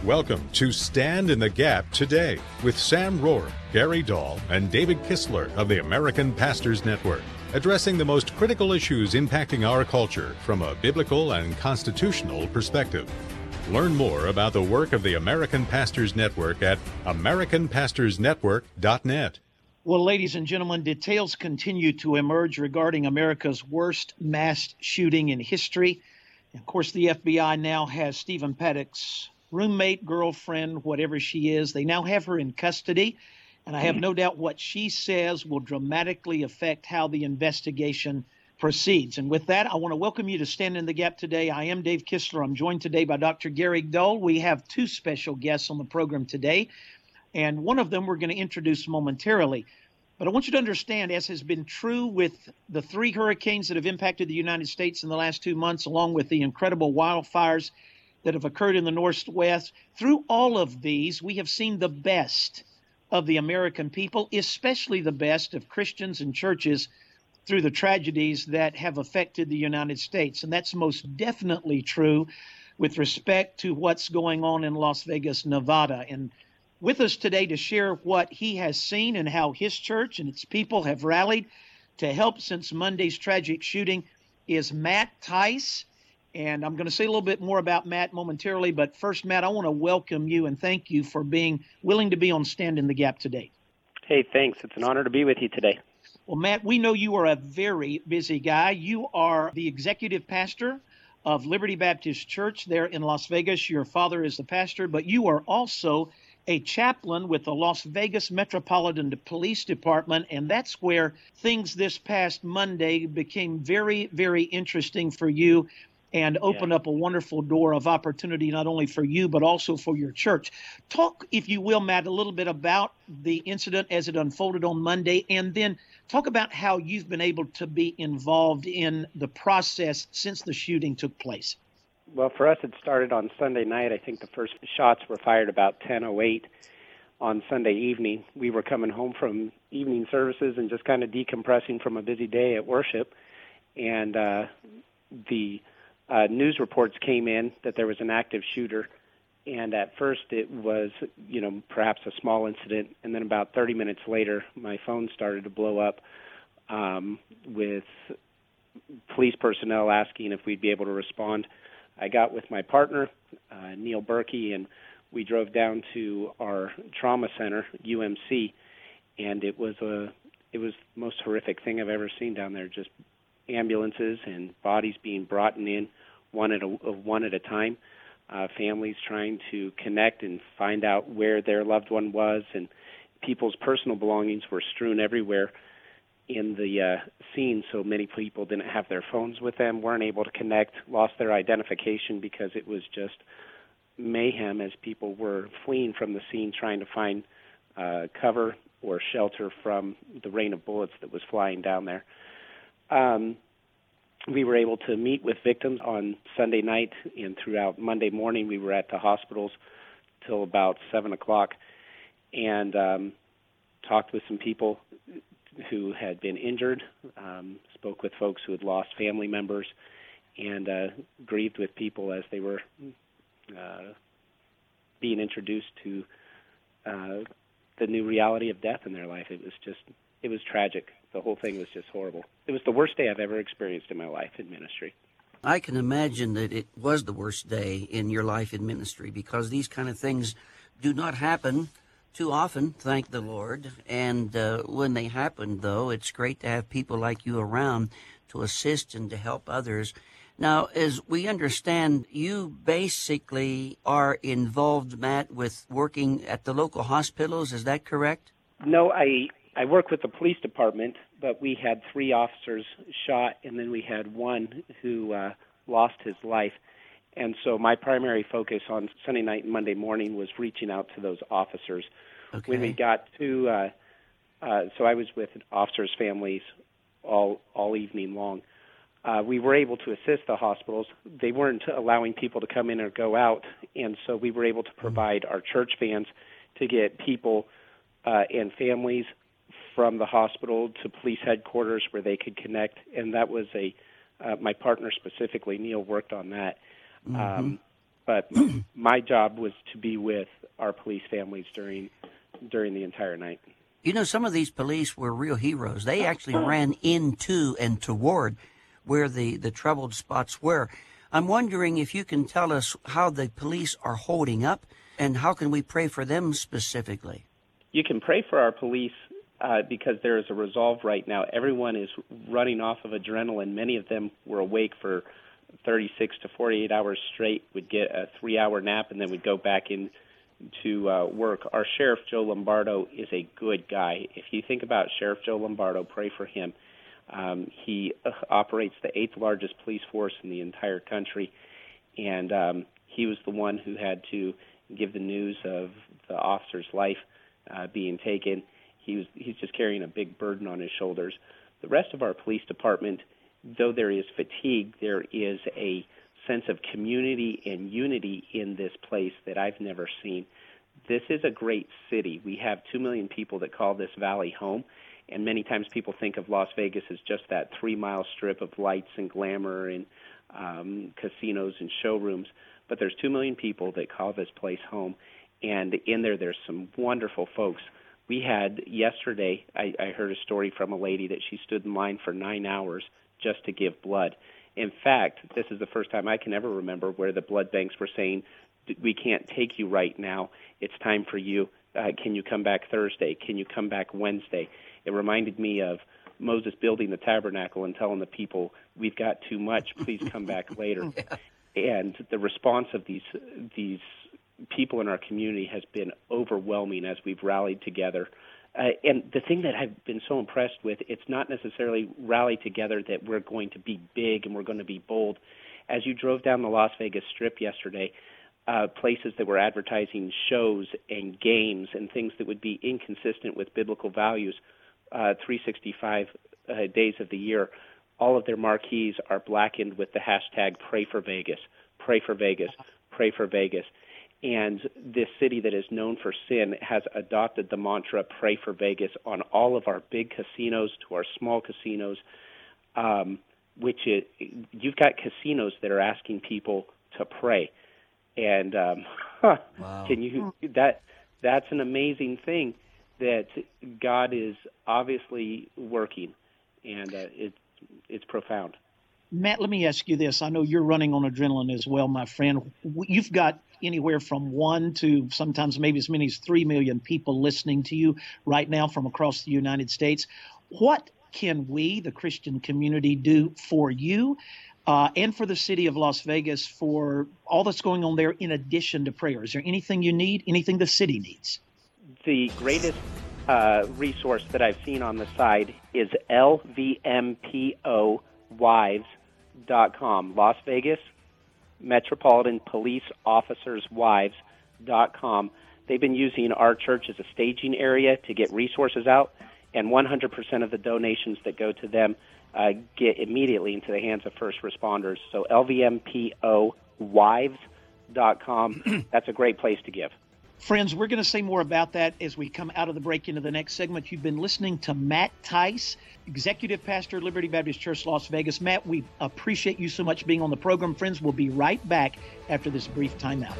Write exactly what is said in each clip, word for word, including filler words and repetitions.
Welcome to Stand in the Gap Today with Sam Rohr, Gary Dahl, and David Kistler of the American Pastors Network, addressing the most critical issues impacting our culture from a biblical and constitutional perspective. Learn more about the work of the American Pastors Network at american pastors network dot net. Well, ladies and gentlemen, details continue to emerge regarding America's worst mass shooting in history. Of course, the F B I now has Stephen Paddock's roommate, girlfriend, whatever she is. They now have her in custody, and I have no doubt what she says will dramatically affect how the investigation proceeds. And with that, I want to welcome you to Stand in the Gap today. I am Dave Kistler. I'm joined today by Doctor Gary Dahl. We have two special guests on the program today, and one of them we're going to introduce momentarily. But I want you to understand, as has been true with the three hurricanes that have impacted the United States in the last two months, along with the incredible wildfires that have occurred in the Northwest, through all of these, we have seen the best of the American people, especially the best of Christians and churches through the tragedies that have affected the United States. And that's most definitely true with respect to what's going on in Las Vegas, Nevada. And with us today to share what he has seen and how his church and its people have rallied to help since Monday's tragic shooting is Matt Tice. And I'm going to say a little bit more about Matt momentarily. But first, Matt, I want to welcome you and thank you for being willing to be on Stand in the Gap today. Hey, thanks. It's an honor to be with you today. Well, Matt, we know you are a very busy guy. You are the executive pastor of Liberty Baptist Church there in Las Vegas. Your father is the pastor, but you are also a chaplain with the Las Vegas Metropolitan Police Department, and that's where things this past Monday became very, very interesting for you and opened yeah. up a wonderful door of opportunity, not only for you, but also for your church. Talk, if you will, Matt, a little bit about the incident as it unfolded on Monday, and then talk about how you've been able to be involved in the process since the shooting took place. Well, for us, it started on Sunday night. I think the first shots were fired about ten oh eight on Sunday evening. We were coming home from evening services and just kind of decompressing from a busy day at worship, and uh, the Uh, news reports came in that there was an active shooter, and at first it was, you know, perhaps a small incident, and then about thirty minutes later, my phone started to blow up um, with police personnel asking if we'd be able to respond. I got with my partner, uh, Neil Berkey, and we drove down to our trauma center, U M C, and it was a it was the most horrific thing I've ever seen down there. Just ambulances and bodies being brought in one at a one at a time, uh, families trying to connect and find out where their loved one was, and people's personal belongings were strewn everywhere in the uh, scene, so many people didn't have their phones with them, weren't able to connect, lost their identification because it was just mayhem as people were fleeing from the scene trying to find uh, cover or shelter from the rain of bullets that was flying down there. Um, we were able to meet with victims on Sunday night, and throughout Monday morning we were at the hospitals till about seven o'clock and um, talked with some people who had been injured, um, spoke with folks who had lost family members, and uh, grieved with people as they were uh, being introduced to uh, the new reality of death in their life. It was just, it was tragic. The whole thing was just horrible. It was the worst day I've ever experienced in my life in ministry. I can imagine that it was the worst day in your life in ministry because these kind of things do not happen too often, thank the Lord. And uh, when they happen, though, it's great to have people like you around to assist and to help others. Now, as we understand, you basically are involved, Matt, with working at the local hospitals. Is that correct? No, I I work with the police department, but we had three officers shot, and then we had one who uh, lost his life. And so my primary focus on Sunday night and Monday morning was reaching out to those officers. Okay. When we got to, uh, uh, so I was with officers' families all all evening long. Uh, we were able to assist the hospitals. They weren't allowing people to come in or go out, and so we were able to provide our church vans to get people uh, and families from the hospital to police headquarters where they could connect, and that was a, uh, my partner specifically, Neil, worked on that. Mm-hmm. Um, but my job was to be with our police families during during the entire night. You know, some of these police were real heroes. They actually ran into and toward where the, the troubled spots were. I'm wondering if you can tell us how the police are holding up, and how can we pray for them specifically? You can pray for our police uh, because there is a resolve right now. Everyone is running off of adrenaline. Many of them were awake for thirty-six to forty-eight hours straight, would get a three-hour nap, and then would go back in to uh, work. Our Sheriff Joe Lombardo is a good guy. If you think about Sheriff Joe Lombardo, pray for him. Um, he uh, operates the eighth largest police force in the entire country, and um, he was the one who had to give the news of the officer's life uh, being taken. He was he's just carrying a big burden on his shoulders. The rest of our police department, though there is fatigue, there is a sense of community and unity in this place that I've never seen. This is a great city. We have two million people that call this valley home, and many times people think of Las Vegas as just that three-mile strip of lights and glamour and um, casinos and showrooms. But there's two million people that call this place home, and in there there's some wonderful folks. We had yesterday, I, I heard a story from a lady that she stood in line for nine hours just to give blood. In fact, this is the first time I can ever remember where the blood banks were saying, we can't take you right now. It's time for you. Uh, can you come back Thursday? Can you come back Wednesday? It reminded me of Moses building the tabernacle and telling the people, we've got too much, please come back later. Yeah. And the response of these these people in our community has been overwhelming as we've rallied together. Uh, and the thing that I've been so impressed with, it's not necessarily rally together that we're going to be big and we're going to be bold. As you drove down the Las Vegas Strip yesterday, uh, places that were advertising shows and games and things that would be inconsistent with biblical values, uh, three hundred sixty-five uh, days of the year, all of their marquees are blackened with the hashtag Pray for Vegas, Pray for Vegas, Pray for Vegas. And this city that is known for sin has adopted the mantra, Pray for Vegas, on all of our big casinos to our small casinos, um, which is, you've got casinos that are asking people to pray. And um, huh, wow. can you that that's an amazing thing that God is obviously working, and uh, it's it's profound. Matt, let me ask you this. I know you're running on adrenaline as well, my friend. You've got anywhere from one to sometimes maybe as many as three million people listening to you right now from across the United States. What can we, the Christian community, do for you uh, and for the city of Las Vegas for all that's going on there in addition to prayer? Is there anything you need, anything the city needs? The greatest uh, resource that I've seen on the side is L V M P O wives dot com, Las Vegas Metropolitan Police Officers Wives dot com. They've been using our church as a staging area to get resources out, and one hundred percent of the donations that go to them uh, get immediately into the hands of first responders. So L V M P O wives dot com, that's a great place to give. Friends, we're going to say more about that as we come out of the break into the next segment. You've been listening to Matt Tice, Executive Pastor, Liberty Baptist Church, Las Vegas. Matt, we appreciate you so much being on the program. Friends, we'll be right back after this brief timeout.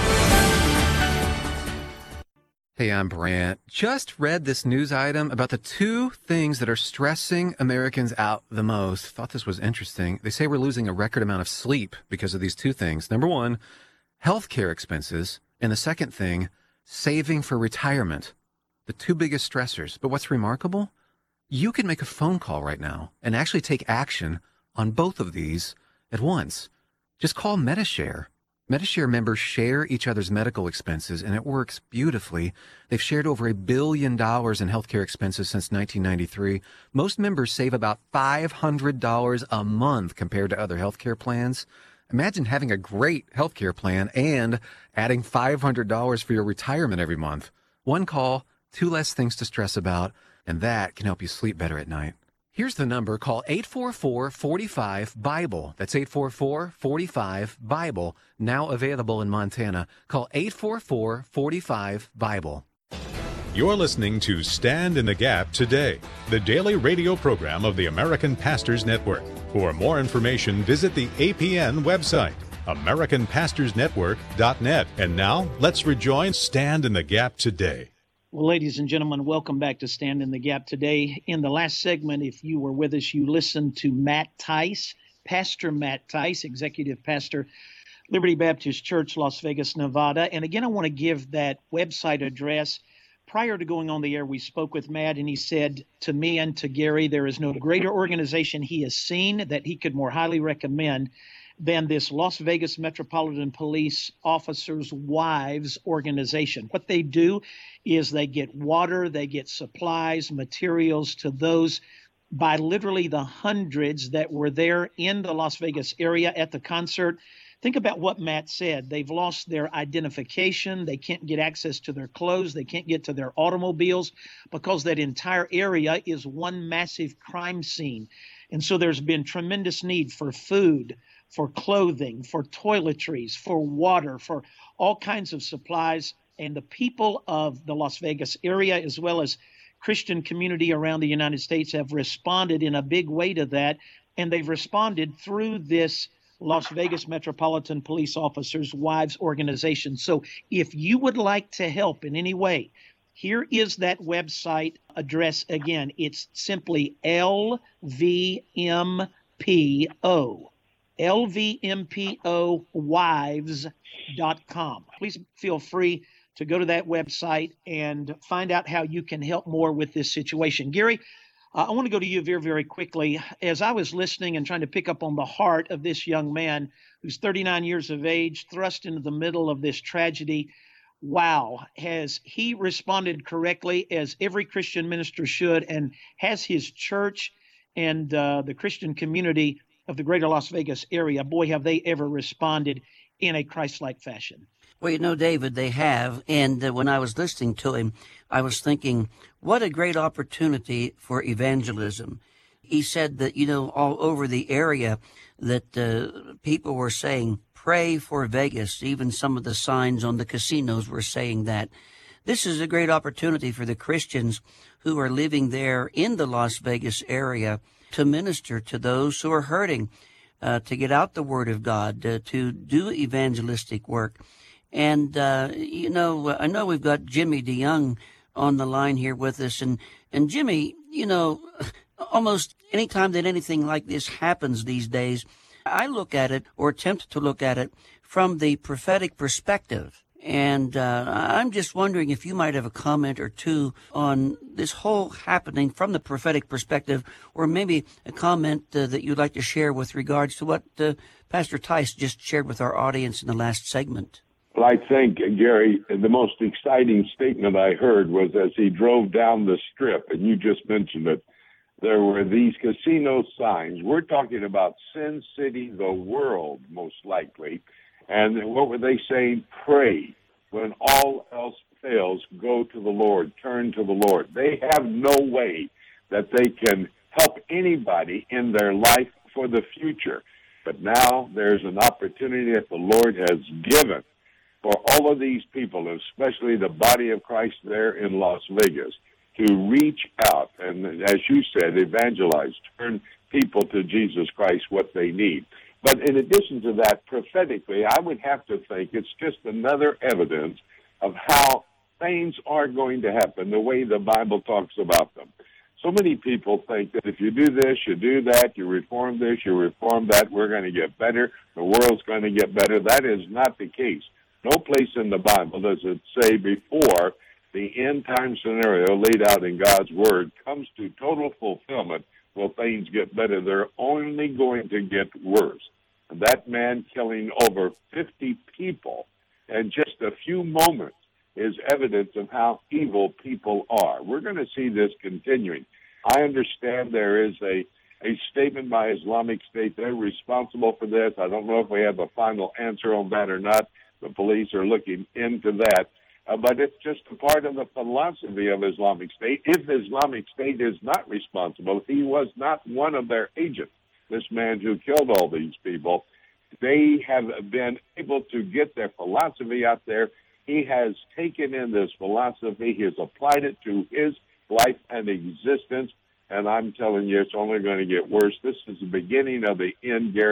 Hey, I'm Brant. Just read this news item about the two things that are stressing Americans out the most. Thought this was interesting. They say we're losing a record amount of sleep because of these two things. Number one, healthcare expenses. And the second thing, saving for retirement. The two biggest stressors. But what's remarkable? You can make a phone call right now and actually take action on both of these at once. Just call Medi-Share. Medi-Share members share each other's medical expenses, and it works beautifully. They've shared over a billion dollars in healthcare expenses since nineteen ninety-three. Most members save about five hundred dollars a month compared to other healthcare plans. Imagine having a great healthcare plan and adding five hundred dollars for your retirement every month. One call, two less things to stress about, and that can help you sleep better at night. Here's the number. Call eight four four, four five, BIBLE. That's eight four four, four five, BIBLE. Now available in Montana. Call eight four four, four five, BIBLE. You're listening to Stand in the Gap Today, the daily radio program of the American Pastors Network. For more information, visit the A P N website, American Pastors Network dot net. And now, let's rejoin Stand in the Gap today. Well, ladies and gentlemen, welcome back to Stand in the Gap today. In the last segment, if you were with us, you listened to Matt Tice, Pastor Matt Tice, Executive Pastor, Liberty Baptist Church, Las Vegas, Nevada. And again, I want to give that website address. Prior to going on the air, we spoke with Matt, and he said to me and to Gary, there is no greater organization he has seen that he could more highly recommend than this Las Vegas Metropolitan Police Officers' Wives organization. What they do is they get water, they get supplies, materials to those by literally the hundreds that were there in the Las Vegas area at the concert. Think about what Matt said. They've lost their identification. They can't get access to their clothes. They can't get to their automobiles because that entire area is one massive crime scene. And so there's been tremendous need for food, for clothing, for toiletries, for water, for all kinds of supplies. And the people of the Las Vegas area, as well as Christian community around the United States, have responded in a big way to that. And they've responded through this Las Vegas Metropolitan Police Officers' Wives organization. So if you would like to help in any way, here is that website address again. It's simply L V M P O, L V M P O wives dot com. Please feel free to go to that website and find out how you can help more with this situation. Gary, Uh, I want to go to you very, very quickly. As I was listening and trying to pick up on the heart of this young man who's thirty-nine years of age, thrust into the middle of this tragedy, wow, has he responded correctly as every Christian minister should? And has his church and uh, the Christian community of the greater Las Vegas area, boy, have they ever responded in a Christ-like fashion? Well, you know, David, they have. And uh, when I was listening to him, I was thinking, what a great opportunity for evangelism. He said that, you know, all over the area that uh, people were saying, pray for Vegas. Even some of the signs on the casinos were saying that. This is a great opportunity for the Christians who are living there in the Las Vegas area to minister to those who are hurting, uh, to get out the Word of God, uh, to do evangelistic work. And, uh, you know, I know we've got Jimmy DeYoung on the line here with us. And, and Jimmy, you know, almost any time that anything like this happens these days, I look at it or attempt to look at it from the prophetic perspective. And uh, I'm just wondering if you might have a comment or two on this whole happening from the prophetic perspective, or maybe a comment uh, that you'd like to share with regards to what uh, Pastor Tice just shared with our audience in the last segment. Well, I think, Gary, the most exciting statement I heard was as he drove down the strip, and you just mentioned it, there were these casino signs. We're talking about Sin City, the world, most likely. And what were they saying? Pray. When all else fails, go to the Lord, turn to the Lord. They have no way that they can help anybody in their life for the future. But now there's an opportunity that the Lord has given for all of these people, especially the body of Christ there in Las Vegas, to reach out and, as you said, evangelize, turn people to Jesus Christ what they need. But in addition to that, prophetically, I would have to think it's just another evidence of how things are going to happen, the way the Bible talks about them. So many people think that if you do this, you do that, you reform this, you reform that, we're going to get better, the world's going to get better. That is not the case. No place in the Bible does it say before the end-time scenario laid out in God's Word comes to total fulfillment, will things get better. They're only going to get worse. And that man killing over fifty people in just a few moments is evidence of how evil people are. We're going to see this continuing. I understand there is a, a statement by Islamic State. They're responsible for this. I don't know if we have a final answer on that or not. The police are looking into that. Uh, but it's just a part of the philosophy of Islamic State. If Islamic State is not responsible, he was not one of their agents, this man who killed all these people. They have been able to get their philosophy out there. He has taken in this philosophy. He has applied it to his life and existence. And I'm telling you, it's only going to get worse. This is the beginning of the end, Gary.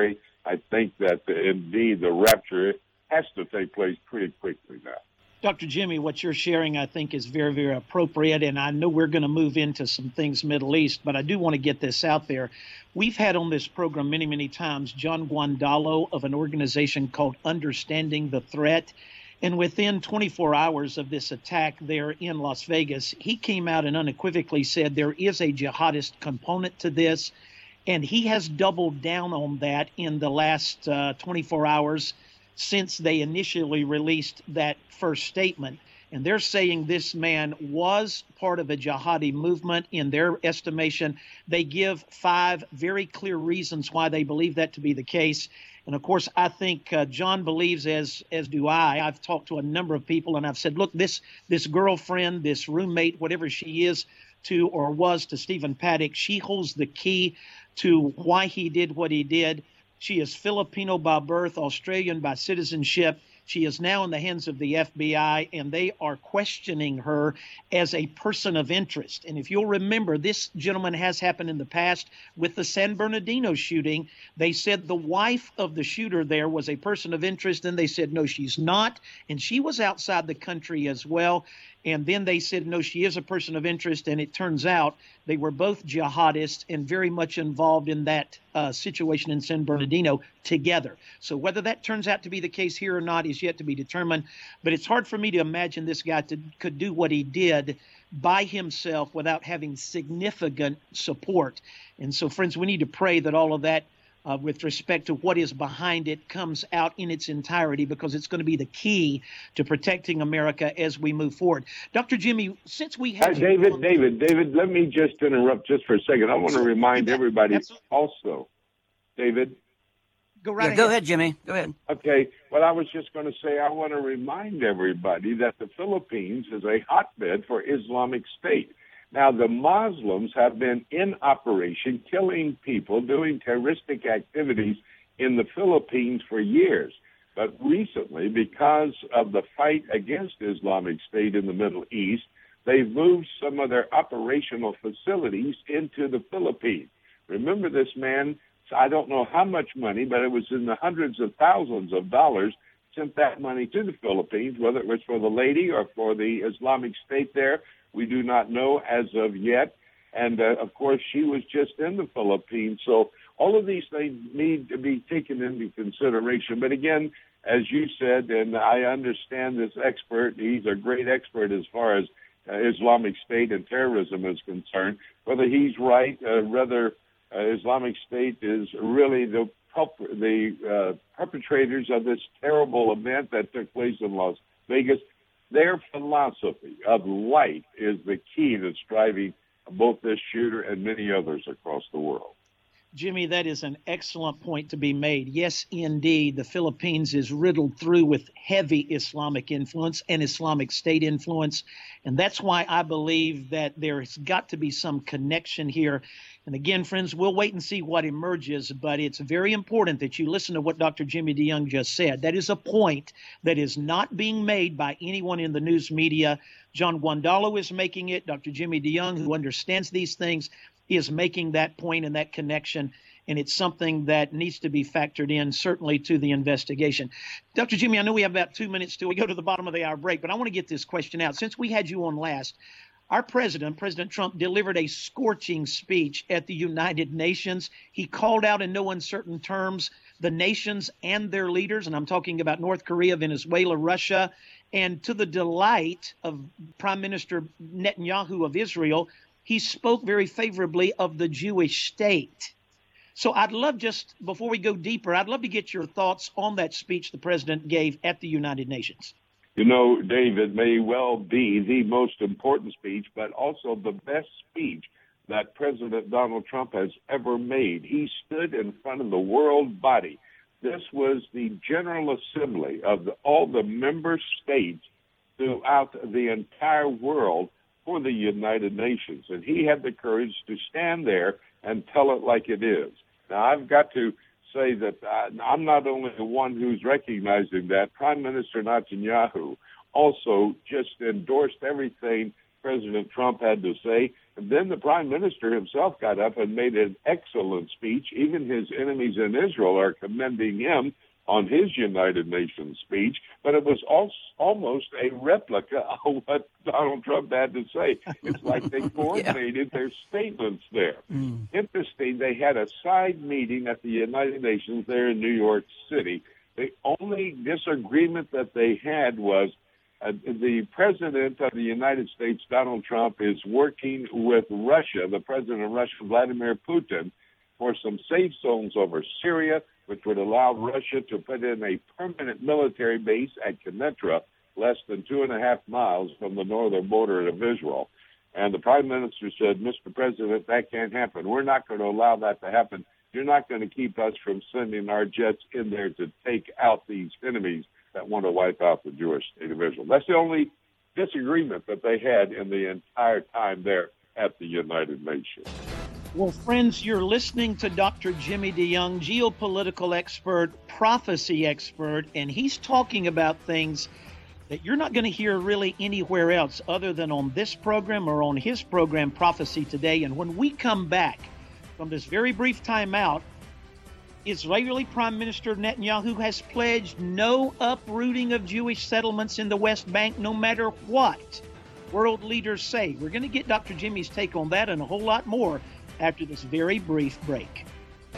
I think that uh, indeed the rapture has to take place pretty quickly now. Doctor Jimmy, what you're sharing, I think, is very, very appropriate. And I know we're going to move into some things Middle East, but I do want to get this out there. We've had on this program many, many times John Guandolo of an organization called Understanding the Threat. And within twenty-four hours of this attack there in Las Vegas, he came out and unequivocally said there is a jihadist component to this. And he has doubled down on that in the last uh, twenty-four hours since they initially released that first statement. And they're saying this man was part of a jihadi movement. In their estimation, they give five very clear reasons why they believe that to be the case. And of course, I think uh, John believes, as as do I. I've talked to a number of people, and I've said, look, this this girlfriend, this roommate, whatever she is to or was to Stephen Paddock, she holds the key to why he did what he did. She is Filipino by birth, Australian by citizenship. She is now in the hands of the F B I, and they are questioning her as a person of interest. And if you'll remember, this gentleman has happened in the past with the San Bernardino shooting. They said the wife of the shooter there was a person of interest, and they said, no, she's not. And she was outside the country as well. And then they said, no, she is a person of interest. And it turns out they were both jihadists and very much involved in that uh, situation in San Bernardino together. So whether that turns out to be the case here or not is yet to be determined. But it's hard for me to imagine this guy to, could do what he did by himself without having significant support. And so, friends, we need to pray that all of that Uh, with respect to what is behind it comes out in its entirety, because it's going to be the key to protecting America as we move forward. Doctor Jimmy, since we have... Uh, David, on- David, David, let me just interrupt just for a second. I want to remind everybody Absolutely. also, David. Go right yeah, ahead. Go ahead, Jimmy. Go ahead. Okay. Well, I was just going to say I want to remind everybody that the Philippines is a hotbed for Islamic State. Now, the Muslims have been in operation, killing people, doing terroristic activities in the Philippines for years. But recently, because of the fight against Islamic State in the Middle East, they've moved some of their operational facilities into the Philippines. Remember, this man, I don't know how much money, but it was in the hundreds of thousands of dollars, sent that money to the Philippines, whether it was for the lady or for the Islamic State there. We do not know as of yet. And, uh, of course, she was just in the Philippines. So all of these things need to be taken into consideration. But, again, as you said, and I understand this expert, he's a great expert as far as uh, Islamic State and terrorism is concerned. Whether he's right, uh, whether uh, Islamic State is really the, the uh, perpetrators of this terrible event that took place in Las Vegas, their philosophy of light is the key that's driving both this shooter and many others across the world. Jimmy, that is an excellent point to be made. Yes, indeed, the Philippines is riddled through with heavy Islamic influence and Islamic State influence. And that's why I believe that there's got to be some connection here. And again, friends, we'll wait and see what emerges, but it's very important that you listen to what Doctor Jimmy DeYoung just said. That is a point that is not being made by anyone in the news media. John Guandolo is making it. Doctor Jimmy DeYoung, who understands these things, is making that point and that connection, and it's something that needs to be factored in, certainly, to the investigation. Doctor Jimmy, I know we have about two minutes till we go to the bottom of the hour break, but I want to get this question out. Since we had you on last, our president, President Trump, delivered a scorching speech at the United Nations. He called out in no uncertain terms the nations and their leaders, and I'm talking about North Korea, Venezuela, Russia, and to the delight of Prime Minister Netanyahu of Israel, he spoke very favorably of the Jewish state. So I'd love, just before we go deeper, I'd love to get your thoughts on that speech the president gave at the United Nations. You know, David, may well be the most important speech, but also the best speech that President Donald Trump has ever made. He stood in front of the world body. This was the General Assembly of the, all the member states throughout the entire world for the United Nations. And he had the courage to stand there and tell it like it is. Now, I've got to say that uh, I'm not only the one who's recognizing that. Prime Minister Netanyahu also just endorsed everything President Trump had to say. And then the prime minister himself got up and made an excellent speech. Even his enemies in Israel are commending him on his United Nations speech, but it was also almost a replica of what Donald Trump had to say. It's like they coordinated yeah. their statements there. Mm. Interesting, they had a side meeting at the United Nations there in New York City. The only disagreement that they had was uh, the President of the United States, Donald Trump, is working with Russia, the President of Russia, Vladimir Putin, for some safe zones over Syria, which would allow Russia to put in a permanent military base at Kenitra, less than two and a half miles from the northern border of Israel. And the prime minister said, Mister President, that can't happen. We're not going to allow that to happen. You're not going to keep us from sending our jets in there to take out these enemies that want to wipe out the Jewish state of Israel. That's the only disagreement that they had in the entire time there at the United Nations. Well, friends, you're listening to Doctor Jimmy DeYoung, geopolitical expert, prophecy expert, and he's talking about things that you're not going to hear really anywhere else other than on this program or on his program, Prophecy Today. And when we come back from this very brief timeout, Israeli Prime Minister Netanyahu has pledged no uprooting of Jewish settlements in the West Bank, no matter what world leaders say. We're going to get Doctor Jimmy's take on that and a whole lot more after this very brief break.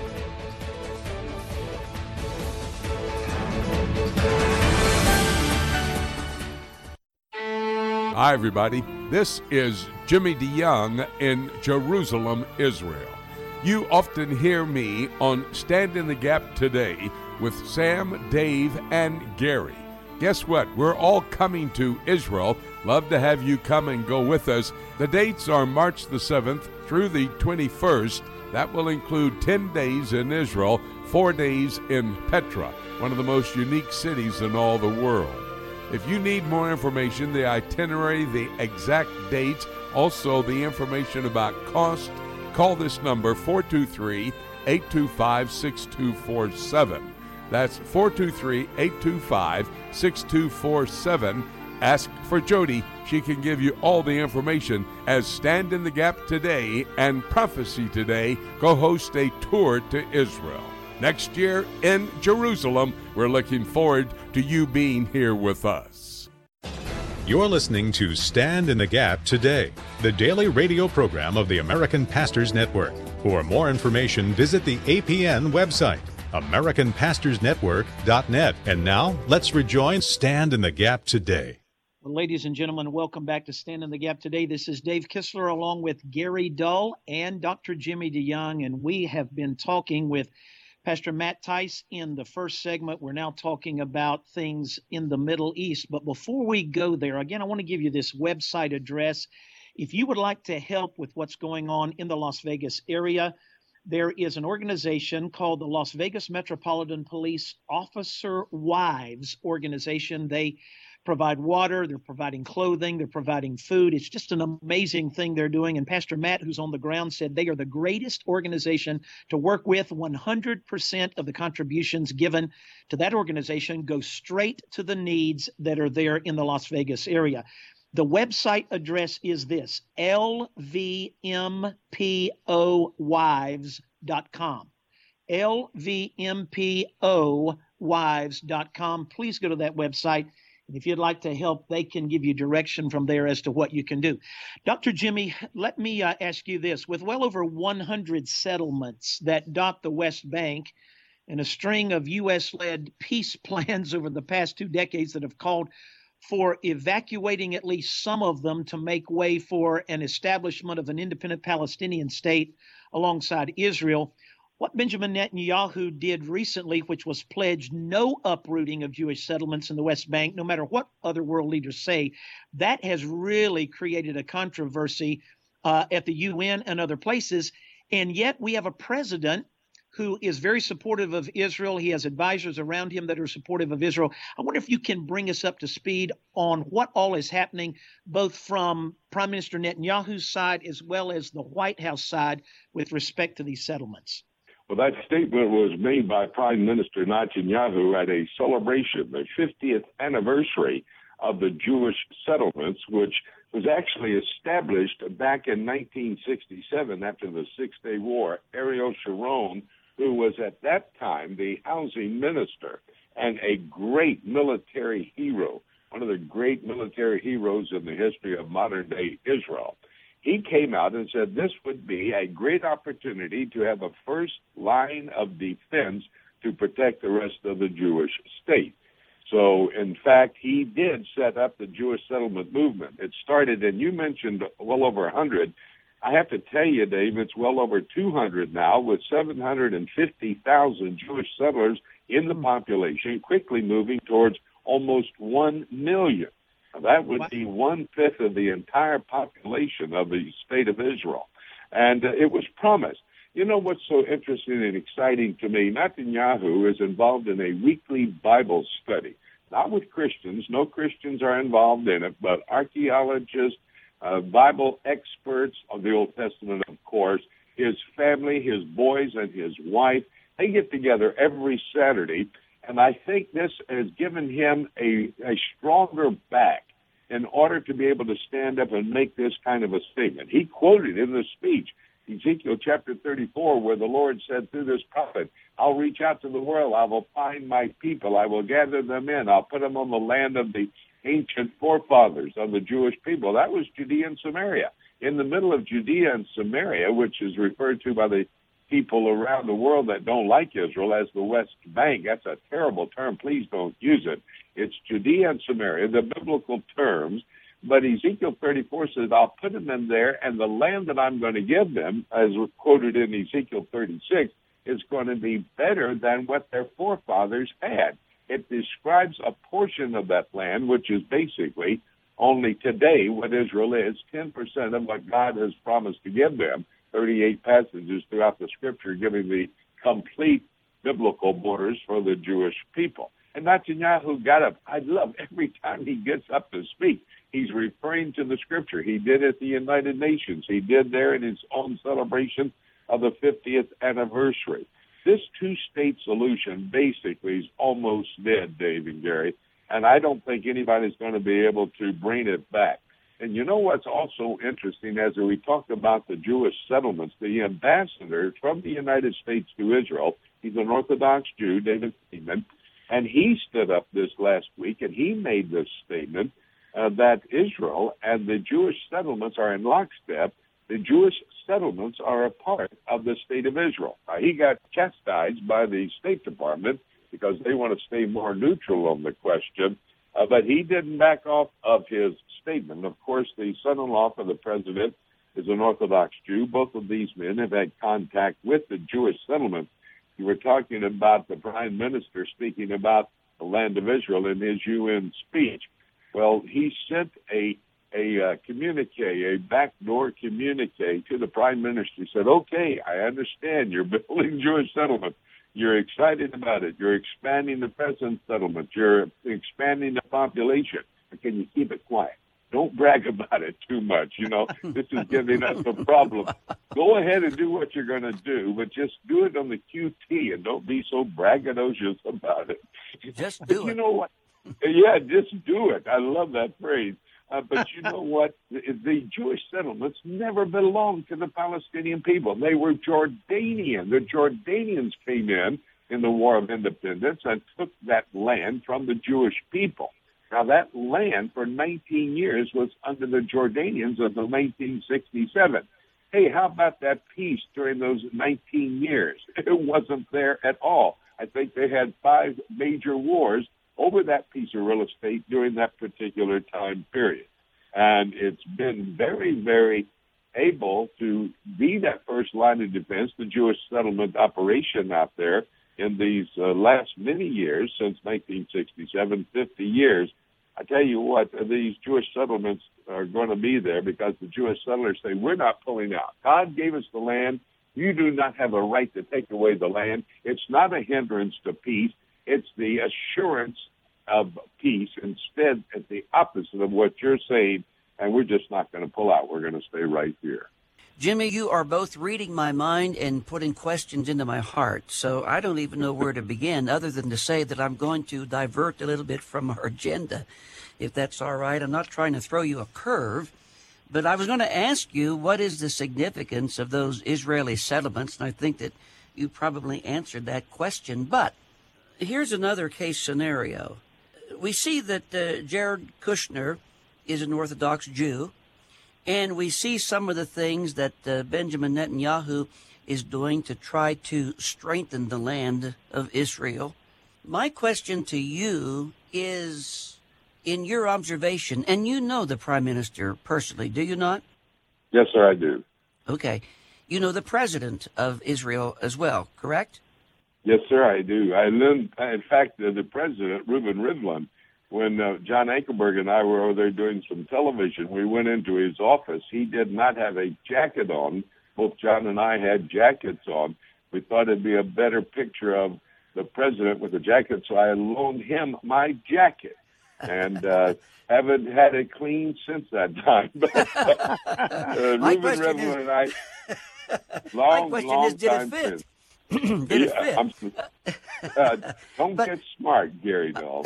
Hi, everybody. This is Jimmy DeYoung in Jerusalem, Israel. You often hear me on Stand in the Gap Today with Sam, Dave, and Gary. Guess what? We're all coming to Israel. Love to have you come and go with us. The dates are March the seventh through the twenty-first. That will include ten days in Israel, four days in Petra, one of the most unique cities in all the world. If you need more information, the itinerary, the exact dates, also the information about cost, call this number, four two three, eight two five, six two four seven. That's four two three, eight two five, six two four seven. Ask for Jody. She can give you all the information as Stand in the Gap Today and Prophecy Today go host a tour to Israel. Next year in Jerusalem, we're looking forward to you being here with us. You're listening to Stand in the Gap Today, the daily radio program of the American Pastors Network. For more information, visit the A P N website, American Pastors Network dot net. And now, let's rejoin Stand in the Gap Today. Well, ladies and gentlemen, welcome back to Stand in the Gap Today. This is Dave Kistler along with Gary Dull and Doctor Jimmy DeYoung, and we have been talking with Pastor Matt Tice in the first segment. We're now talking about things in the Middle East. But before we go there, again, I want to give you this website address. If you would like to help with what's going on in the Las Vegas area, there is an organization called the Las Vegas Metropolitan Police Officer Wives Organization. They provide water, they're providing clothing, they're providing food. It's just an amazing thing they're doing. And Pastor Matt, who's on the ground, said they are the greatest organization to work with. one hundred percent of the contributions given to that organization go straight to the needs that are there in the Las Vegas area. The website address is this, L V M P O wives dot com. L V M P O wives dot com. Please go to that website. And if you'd like to help, they can give you direction from there as to what you can do. Doctor Jimmy, let me uh, ask you this. With well over one hundred settlements that dot the West Bank and a string of U S-led peace plans over the past two decades that have called for evacuating at least some of them to make way for an establishment of an independent Palestinian state alongside Israel, what Benjamin Netanyahu did recently, which was pledge no uprooting of Jewish settlements in the West Bank, no matter what other world leaders say, that has really created a controversy uh, at the U N and other places. And yet we have a president who is very supportive of Israel. He has advisors around him that are supportive of Israel. I wonder if you can bring us up to speed on what all is happening, both from Prime Minister Netanyahu's side as well as the White House side with respect to these settlements. Well, that statement was made by Prime Minister Netanyahu at a celebration, the fiftieth anniversary of the Jewish settlements, which was actually established back in nineteen sixty-seven after the Six-Day War. Ariel Sharon, who was at that time the housing minister and a great military hero, one of the great military heroes in the history of modern-day Israel, he came out and said this would be a great opportunity to have a first line of defense to protect the rest of the Jewish state. So, in fact, he did set up the Jewish settlement movement. It started, and you mentioned well over one hundred. I have to tell you, Dave, it's well over two hundred now, with seven hundred fifty thousand Jewish settlers in the population, quickly moving towards almost one million. Now, that would be one-fifth of the entire population of the state of Israel. And uh, it was promised. You know what's so interesting and exciting to me? Netanyahu is involved in a weekly Bible study, not with Christians. No Christians are involved in it, but archaeologists, uh, Bible experts of the Old Testament, of course, his family, his boys, and his wife. They get together every Saturday, and I think this has given him a, a stronger back in order to be able to stand up and make this kind of a statement. He quoted in the speech Ezekiel chapter thirty-four, where the Lord said through this prophet, I'll reach out to the world. I will find my people. I will gather them in. I'll put them on the land of the ancient forefathers of the Jewish people. That was Judea and Samaria. In the middle of Judea and Samaria, which is referred to by the people around the world that don't like Israel as the West Bank. That's a terrible term. Please don't use it. It's Judea and Samaria, the biblical terms. But Ezekiel thirty-four says, I'll put them in there, and the land that I'm going to give them, as quoted in Ezekiel thirty-six, is going to be better than what their forefathers had. It describes a portion of that land, which is basically only today what Israel is, ten percent of what God has promised to give them, thirty-eight passages throughout the Scripture giving the complete biblical borders for the Jewish people. And Netanyahu got up. I love every time he gets up to speak, he's referring to the Scripture. He did at the United Nations. He did there in his own celebration of the fiftieth anniversary. This two-state solution basically is almost dead, Dave and Gary, and I don't think anybody's going to be able to bring it back. And you know what's also interesting, as we talked about the Jewish settlements, the ambassador from the United States to Israel, he's an Orthodox Jew, David Friedman, and he stood up this last week and he made this statement uh, that Israel and the Jewish settlements are in lockstep. The Jewish settlements are a part of the state of Israel. Now, he got chastised by the State Department because they want to stay more neutral on the question, uh, but he didn't back off of his statement. Of course, the son-in-law for the president is an Orthodox Jew. Both of these men have had contact with the Jewish settlement. You were talking about the prime minister speaking about the land of Israel in his U N speech. Well, he sent a a uh, communique, a backdoor communique to the prime minister. He said, okay, I understand you're building Jewish settlements. You're excited about it. You're expanding the present settlement. You're expanding the population. But can you keep it quiet? Don't brag about it too much. You know, this is giving us a problem. Go ahead and do what you're going to do, but just do it on the Q T and don't be so braggadocious about it. Just do but it. You know what? Yeah, just do it. I love that phrase. Uh, but you know what? The, the Jewish settlements never belonged to the Palestinian people. They were Jordanian. The Jordanians came in in the War of Independence and took that land from the Jewish people. Now, that land for nineteen years was under the Jordanians until nineteen sixty-seven. Hey, how about that peace during those nineteen years? It wasn't there at all. I think they had five major wars over that piece of real estate during that particular time period. And it's been very, very able to be that first line of defense, the Jewish settlement operation out there in these uh, last many years, since nineteen sixty-seven, fifty years. I tell you what, these Jewish settlements are going to be there because the Jewish settlers say, we're not pulling out. God gave us the land. You do not have a right to take away the land. It's not a hindrance to peace. It's the assurance of peace. Instead, it's the opposite of what you're saying, and we're just not going to pull out. We're going to stay right here. Jimmy, you are both reading my mind and putting questions into my heart, so I don't even know where to begin other than to say that I'm going to divert a little bit from our agenda. if that's all right. I'm not trying to throw you a curve, but I was going to ask you, what is the significance of those Israeli settlements? And I think that you probably answered that question. But here's another case scenario. We see that uh, Jared Kushner is an Orthodox Jew, and we see some of the things that uh, Benjamin Netanyahu is doing to try to strengthen the land of Israel. My question to you is, in your observation, and you know the Prime Minister personally, do you not? Yes, sir, I do. Okay. You know the President of Israel as well, correct? Yes, sir, I do. I learned, in fact, uh, the President, Reuben Rivlin, when uh, John Ankerberg and I were over there doing some television, we went into his office. He did not have a jacket on. Both John and I had jackets on. We thought it'd be a better picture of the president with a jacket, so I loaned him my jacket. And uh, haven't had it clean since that time. But, uh, my Reuben Rivlin is, and I, long, my question long is, did time it fit? since. Did it fit? I'm, uh, don't But- get smart, Gary Dahl.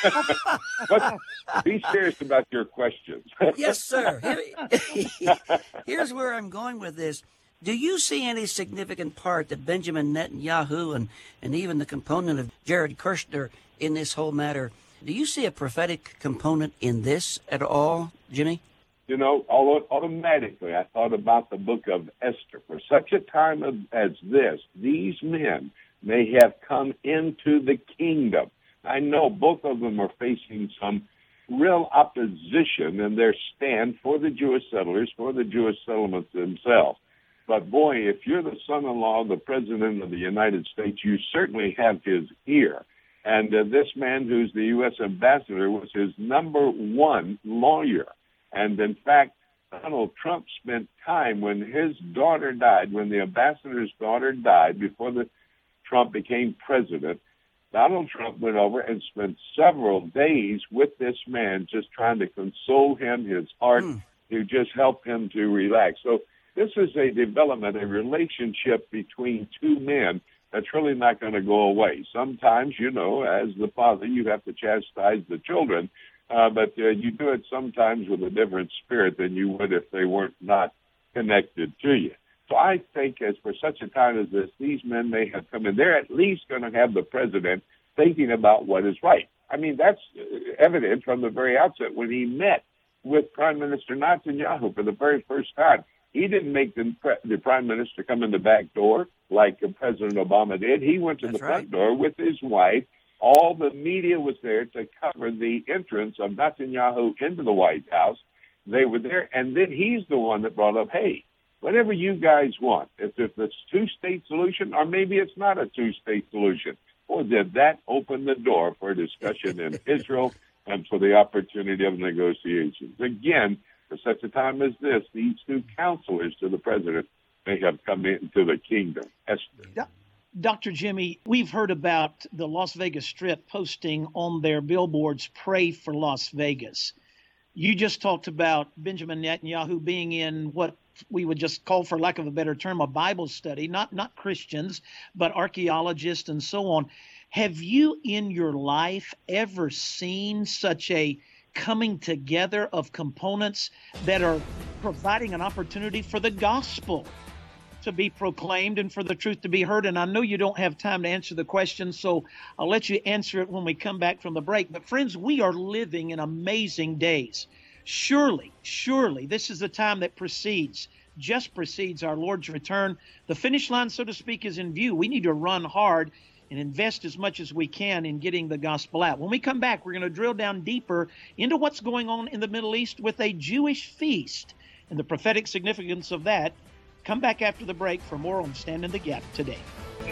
But be serious about your questions. Yes, sir. Here- here's where I'm going with this. Do you see any significant part that Benjamin Netanyahu and, and even the component of Jared Kushner in this whole matter, do you see a prophetic component in this at all, Jimmy? You know, although automatically I thought about the book of Esther. For such a time of, as this, these men may have come into the kingdom. I know both of them are facing some real opposition in their stand for the Jewish settlers, for the Jewish settlements themselves. But boy, if you're the son-in-law of the President of the United States, you certainly have his ear. And uh, this man who's the U S ambassador was his number one lawyer. And in fact, Donald Trump spent time when his daughter died, when the ambassador's daughter died, before the Trump became president, Donald Trump went over and spent several days with this man, just trying to console him, his heart, mm. to just help him to relax. So this is a development, a relationship between two men that's really not going to go away. Sometimes, you know, as the father, you have to chastise the children, uh, but uh, you do it sometimes with a different spirit than you would if they weren't not connected to you. So I think as for such a time as this, these men may have come in. They're at least going to have the president thinking about what is right. I mean, that's evident from the very outset when he met with Prime Minister Netanyahu for the very first time. He didn't make the, the prime minister come in the back door like President Obama did. He went to That's the right. front door with his wife. All the media was there to cover the entrance of Netanyahu into the White House. They were there, and then he's the one that brought up, hey, whatever you guys want, if it's a two-state solution or maybe it's not a two-state solution. Boy, did that open the door for discussion in Israel and for the opportunity of negotiations. Again, for such a time as this, these two counselors to the president may have come into the kingdom. Esther. Doctor Jimmy, we've heard about the Las Vegas Strip posting on their billboards, "Pray for Las Vegas." You just talked about Benjamin Netanyahu being in what we would just call, for lack of a better term, a Bible study, not not Christians, but archaeologists and so on. Have you in your life ever seen such a coming together of components that are providing an opportunity for the gospel to be proclaimed and for the truth to be heard? And I know you don't have time to answer the question, so I'll let you answer it when we come back from the break. But friends, we are living in amazing days. Surely, surely, this is the time that precedes, just precedes our Lord's return. The finish line, so to speak, is in view. We need to run hard and invest as much as we can in getting the gospel out. When we come back, we're going to drill down deeper into what's going on in the Middle East with a Jewish feast and the prophetic significance of that. Come back after the break for more on Stand in the Gap today.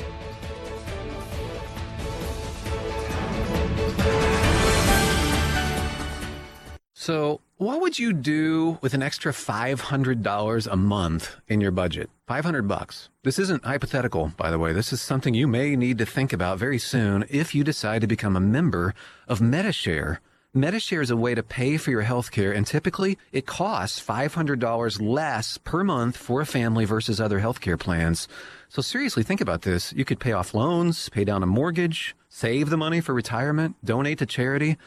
So what would you do with an extra five hundred dollars a month in your budget? five hundred bucks. This isn't hypothetical, by the way. This is something you may need to think about very soon if you decide to become a member of Medi-Share. Medi-Share is a way to pay for your health care, and typically it costs five hundred dollars less per month for a family versus other health care plans. So seriously, think about this. You could pay off loans, pay down a mortgage, save the money for retirement, donate to charity.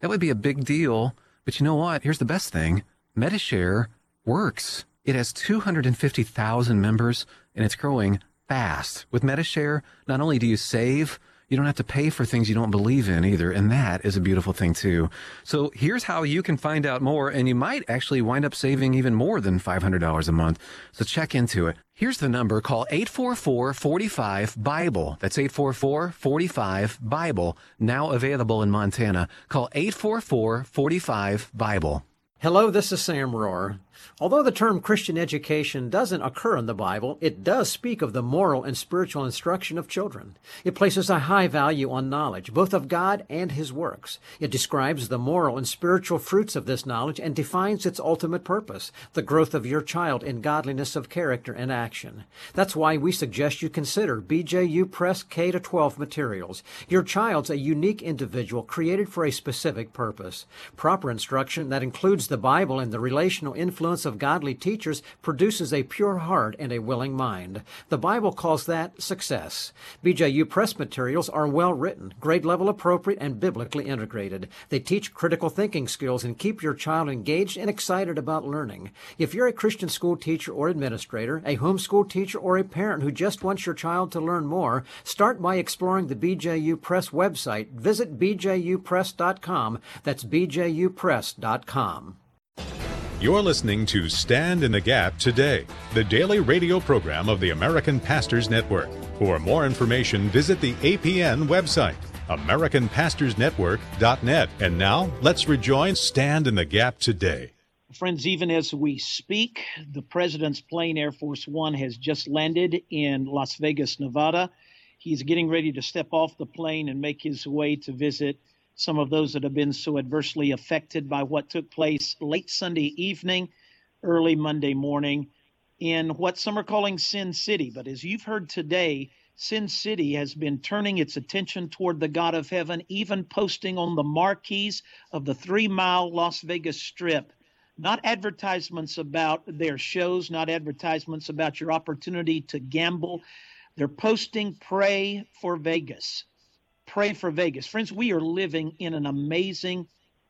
That would be a big deal. But you know what? Here's the best thing. Medi-Share works. It has two hundred fifty thousand members, and it's growing fast. With Medi-Share, not only do you save, you don't have to pay for things you don't believe in either, and that is a beautiful thing too. So here's how you can find out more, and you might actually wind up saving even more than five hundred dollars a month. So check into it. Here's the number. Call eight four four, four five, BIBLE. That's eight four four, four five, BIBLE. Now available in Montana. Call eight four four, four five, BIBLE. Hello, this is Sam Rohr. Although the term Christian education doesn't occur in the Bible, it does speak of the moral and spiritual instruction of children. It places a high value on knowledge, both of God and His works. It describes the moral and spiritual fruits of this knowledge and defines its ultimate purpose, the growth of your child in godliness of character and action. That's why we suggest you consider B J U Press K to twelve materials. Your child's a unique individual created for a specific purpose. Proper instruction that includes the Bible and the relational influence of godly teachers produces a pure heart and a willing mind. The Bible calls that success. B J U Press materials are well written, grade level appropriate, and biblically integrated. They teach critical thinking skills and keep your child engaged and excited about learning. If you're a Christian school teacher or administrator, a homeschool teacher, or a parent who just wants your child to learn more, start by exploring the B J U Press website. Visit b j u press dot com. That's b j u press dot com. You're listening to Stand in the Gap Today, the daily radio program of the American Pastors Network. For more information, visit the A P N website, american pastors network dot net. And now, let's rejoin Stand in the Gap Today. Friends, even as we speak, the President's plane, Air Force One, has just landed in Las Vegas, Nevada. He's getting ready to step off the plane and make his way to visit some of those that have been so adversely affected by what took place late Sunday evening, early Monday morning in what some are calling Sin City. But as you've heard today, Sin City has been turning its attention toward the God of heaven, even posting on the marquees of the three-mile Las Vegas Strip, not advertisements about their shows, not advertisements about your opportunity to gamble. They're posting, "Pray for Vegas." Pray for Vegas. Friends, we are living in an amazing,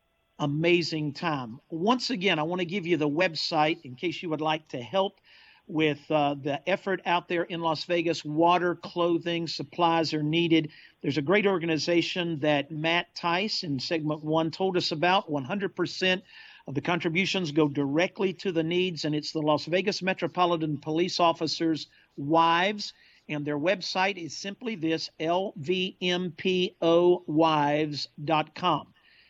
amazing time. Once again, I want to give you the website in case you would like to help with uh, the effort out there in Las Vegas. Water, clothing, supplies are needed. There's a great organization that Matt Tice in segment one told us about. one hundred percent of the contributions go directly to the needs, and it's the Las Vegas Metropolitan Police Officers' wives. And their website is simply this, L V M P O wives dot com.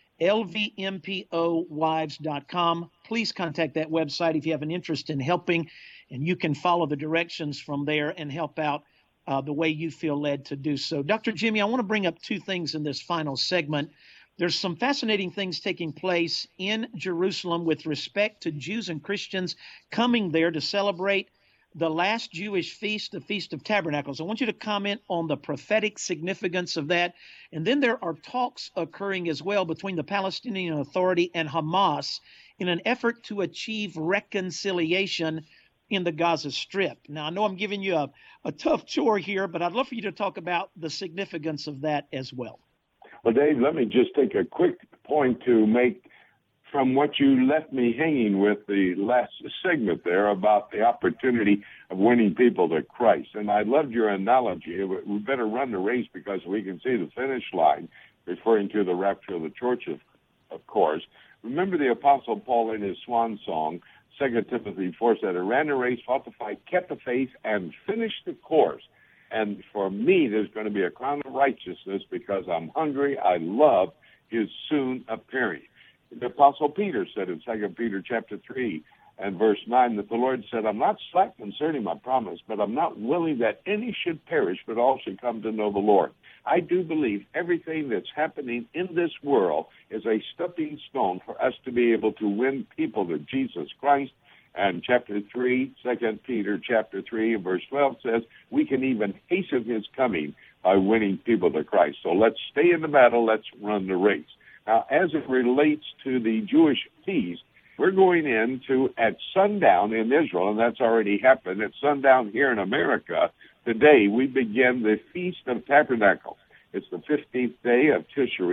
L V M P O wives dot com. Please contact that website if you have an interest in helping, and you can follow the directions from there and help out uh, the way you feel led to do so. Doctor Jimmy, I want to bring up two things in this final segment. There's some fascinating things taking place in Jerusalem with respect to Jews and Christians coming there to celebrate the last Jewish feast, the Feast of Tabernacles. I want you to comment on the prophetic significance of that. And then there are talks occurring as well between the Palestinian Authority and Hamas in an effort to achieve reconciliation in the Gaza Strip. Now, I know I'm giving you a, a tough chore here, but I'd love for you to talk about the significance of that as well. Well, Dave, let me just take a quick point to make from what you left me hanging with the last segment there about the opportunity of winning people to Christ. And I loved your analogy. We better run the race because we can see the finish line, referring to the rapture of the church, of, of course. Remember the Apostle Paul in his swan song, Second Timothy four said, "I ran the race, fought the fight, kept the faith, and finished the course. And for me, there's going to be a crown of righteousness because I'm hungry. I love his soon appearing." The Apostle Peter said in Second Peter chapter three and verse nine that the Lord said, "I'm not slack concerning my promise, but I'm not willing that any should perish, but all should come to know the Lord." I do believe everything that's happening in this world is a stepping stone for us to be able to win people to Jesus Christ. And chapter three, Second Peter chapter three and verse twelve says, we can even hasten his coming by winning people to Christ. So let's stay in the battle. Let's run the race. Now, as it relates to the Jewish feast, we're going into at sundown in Israel, and that's already happened. At sundown here in America, today we begin the Feast of Tabernacles. It's the fifteenth day of Tishri.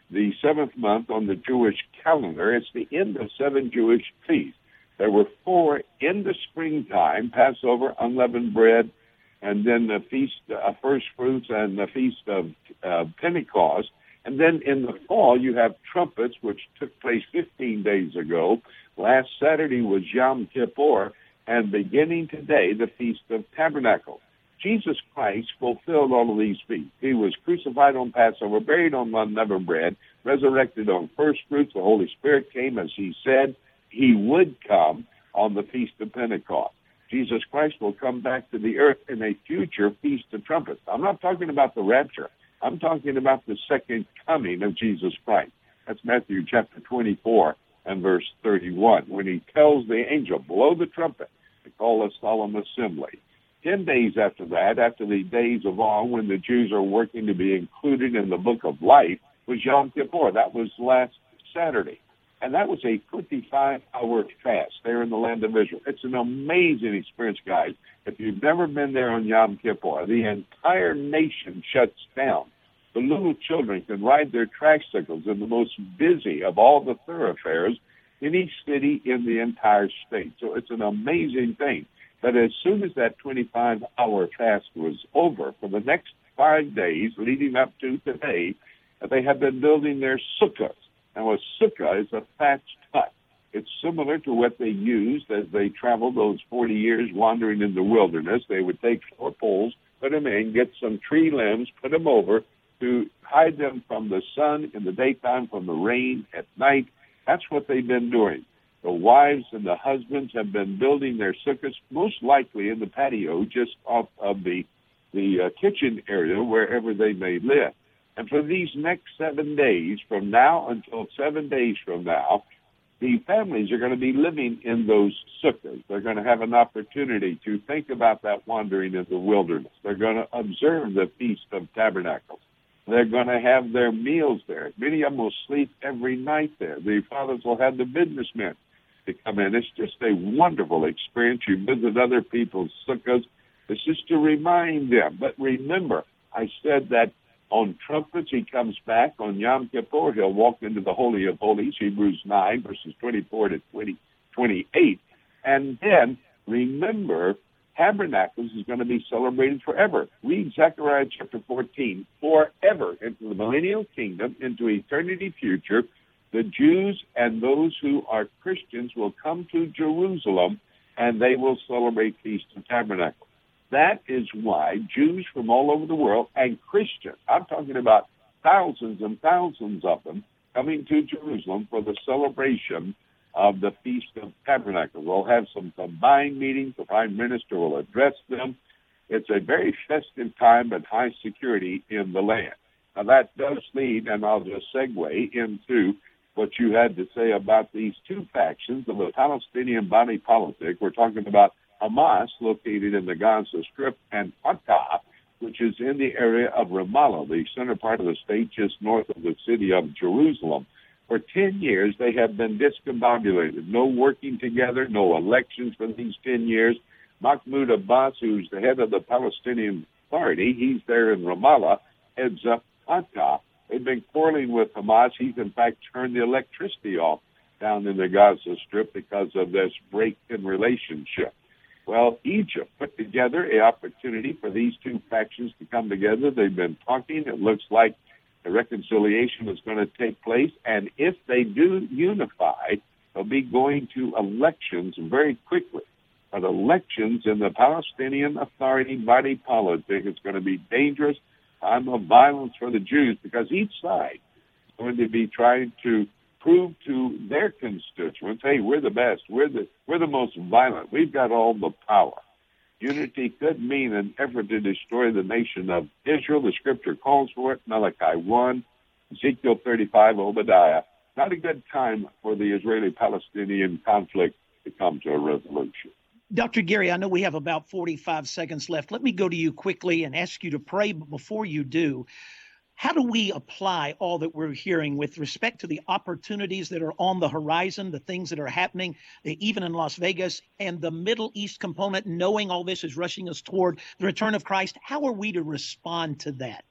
the seventh month on the Jewish calendar. It's the end of seven Jewish feasts. There were four in the springtime: Passover, unleavened bread, and then the feast of first fruits and the feast of uh, Pentecost. And then in the fall, you have trumpets, which took place fifteen days ago. Last Saturday was Yom Kippur, and beginning today, the Feast of Tabernacles. Jesus Christ fulfilled all of these feasts. He was crucified on Passover, buried on unleavened bread, resurrected on first fruits. The Holy Spirit came, as he said he would come, on the Feast of Pentecost. Jesus Christ will come back to the earth in a future Feast of Trumpets. I'm not talking about the rapture. I'm talking about the second coming of Jesus Christ. That's Matthew chapter twenty-four and verse thirty-one, when he tells the angel, blow the trumpet to call a solemn assembly. Ten days after that, after the days of awe, when the Jews are working to be included in the book of life, was Yom Kippur. That was last Saturday. And that was a twenty-five hour fast there in the land of Israel. It's an amazing experience, guys. If you've never been there on Yom Kippur, the entire nation shuts down. The little children can ride their tricycles in the most busy of all the thoroughfares in each city in the entire state. So it's an amazing thing. But as soon as that twenty-five hour fast was over, for the next five days leading up to today, they have been building their sukkahs. Now, a sukkah is a thatched hut. It's similar to what they used as they traveled those forty years wandering in the wilderness. They would take four poles, put them in, get some tree limbs, put them over to hide them from the sun in the daytime, from the rain at night. That's what they've been doing. The wives and the husbands have been building their sukkahs, most likely in the patio just off of the, the uh, kitchen area, wherever they may live. And for these next seven days, from now until seven days from now, the families are going to be living in those sukkahs. They're going to have an opportunity to think about that wandering in the wilderness. They're going to observe the Feast of Tabernacles. They're going to have their meals there. Many of them will sleep every night there. The fathers will have the businessmen to come in. It's just a wonderful experience. You visit other people's sukkahs. It's just to remind them. But remember, I said that on trumpets, he comes back. On Yom Kippur, he'll walk into the Holy of Holies, Hebrews nine, verses twenty-four to twenty-eight. And then, remember, Tabernacles is going to be celebrated forever. Read Zechariah chapter fourteen. Forever, into the millennial kingdom, into eternity future, the Jews and those who are Christians will come to Jerusalem, and they will celebrate Feast of Tabernacles. That is why Jews from all over the world and Christians, I'm talking about thousands and thousands of them, coming to Jerusalem for the celebration of the Feast of Tabernacles. We'll have some combined meetings. The Prime Minister will address them. It's a very festive time and high security in the land. Now, that does lead, and I'll just segue into what you had to say about these two factions of the Palestinian body politic. We're talking about Hamas, located in the Gaza Strip, and Fatah, which is in the area of Ramallah, the center part of the state just north of the city of Jerusalem. For ten years, they have been discombobulated. No working together, no elections for these ten years. Mahmoud Abbas, who's the head of the Palestinian Authority, he's there in Ramallah, heads up Fatah. They've been quarreling with Hamas. He's, in fact, turned the electricity off down in the Gaza Strip because of this break in relationship. Well, Egypt put together an opportunity for these two factions to come together. They've been talking. It looks like a reconciliation is going to take place. And if they do unify, they'll be going to elections very quickly. But elections in the Palestinian Authority body politic is going to be dangerous, time of violence for the Jews, because each side is going to be trying to prove to their constituents, hey, we're the best, we're the we're the most violent, we've got all the power. Unity could mean an effort to destroy the nation of Israel. The scripture calls for it, Malachi one, Ezekiel thirty-five, Obadiah. Not a good time for the Israeli-Palestinian conflict to come to a resolution. Doctor Gary, I know we have about forty-five seconds left. Let me go to you quickly and ask you to pray, but before you do, how do we apply all that we're hearing with respect to the opportunities that are on the horizon, the things that are happening, even in Las Vegas, and the Middle East component, knowing all this is rushing us toward the return of Christ? How are we to respond to that?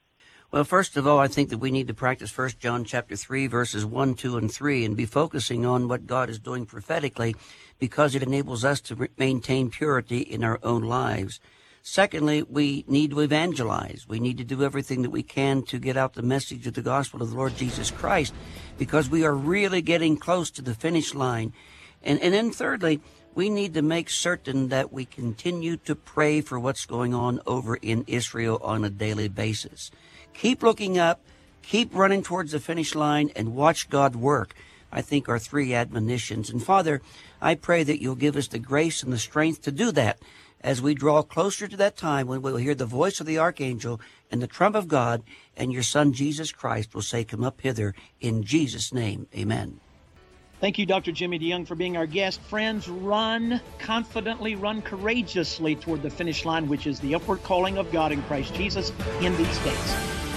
Well, first of all, I think that we need to practice First John chapter three, verses one, two, and three, and be focusing on what God is doing prophetically, because it enables us to re- maintain purity in our own lives. Secondly, we need to evangelize. We need to do everything that we can to get out the message of the gospel of the Lord Jesus Christ, because we are really getting close to the finish line. And, and then thirdly, we need to make certain that we continue to pray for what's going on over in Israel on a daily basis. Keep looking up, keep running towards the finish line, and watch God work, I think, are three admonitions. And Father, I pray that you'll give us the grace and the strength to do that as we draw closer to that time when we'll hear the voice of the archangel and the trump of God, and your Son Jesus Christ will say, "Come up hither," in Jesus' name. Amen. Thank you, Doctor Jimmy DeYoung, for being our guest. Friends, run confidently, run courageously toward the finish line, which is the upward calling of God in Christ Jesus in these days.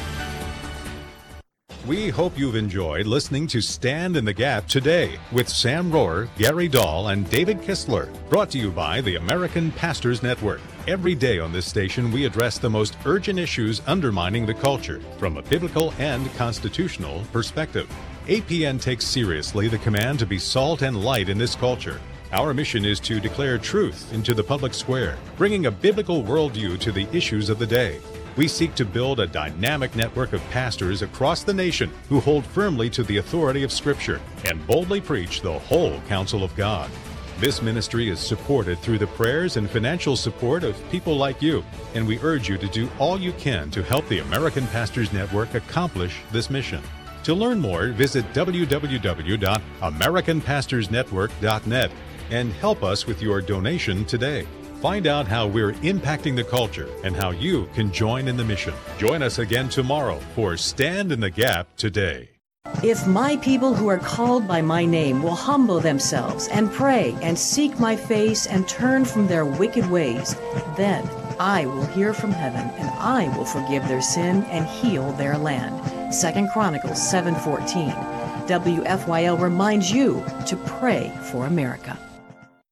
We hope you've enjoyed listening to Stand in the Gap today with Sam Rohrer, Gary Dahl, and David Kistler, brought to you by the American Pastors Network. Every day on this station, we address the most urgent issues undermining the culture from a biblical and constitutional perspective. A P N takes seriously the command to be salt and light in this culture. Our mission is to declare truth into the public square, bringing a biblical worldview to the issues of the day. We seek to build a dynamic network of pastors across the nation who hold firmly to the authority of Scripture and boldly preach the whole counsel of God. This ministry is supported through the prayers and financial support of people like you, and we urge you to do all you can to help the American Pastors Network accomplish this mission. To learn more, visit w w w dot american pastors network dot net and help us with your donation today. Find out how we're impacting the culture and how you can join in the mission. Join us again tomorrow for Stand in the Gap today. If my people who are called by my name will humble themselves and pray and seek my face and turn from their wicked ways, then I will hear from heaven and I will forgive their sin and heal their land. Second Chronicles seven fourteen. W F Y L reminds you to pray for America.